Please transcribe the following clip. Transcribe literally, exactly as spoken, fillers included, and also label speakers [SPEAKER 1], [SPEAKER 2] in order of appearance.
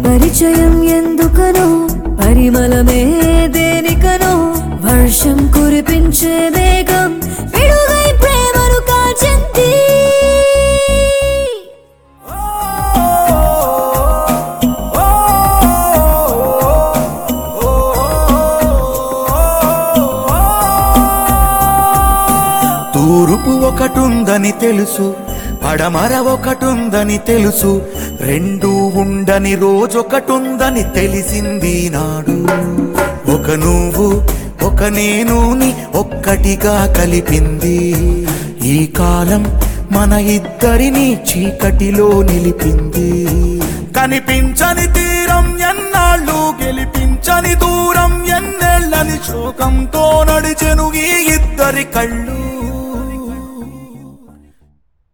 [SPEAKER 1] పరిచయం ఎందుకనో పరిమళమే దేనికనో వర్షం కురిపించే మేఘం విడుగై ప్రేమను కాల్చింది
[SPEAKER 2] తూర్పు ఒకటుందని తెలుసు పడమర ఒకటుందని తెలుసు రెండు ఉండని రోజొకటుందని తెలిసింది నాడు ఒక నువ్వు ఒక నేనుని ఒక్కటిగా కలిపింది ఈ కాలం మన ఇద్దరిని చీకటిలో నిలిపింది కనిపించని తీరం ఎన్నాళ్ళు గెలిపించని దూరం ఎన్నేళ్ళని శోకంతో నడిచెను ఈ ఇద్దరి కళ్ళు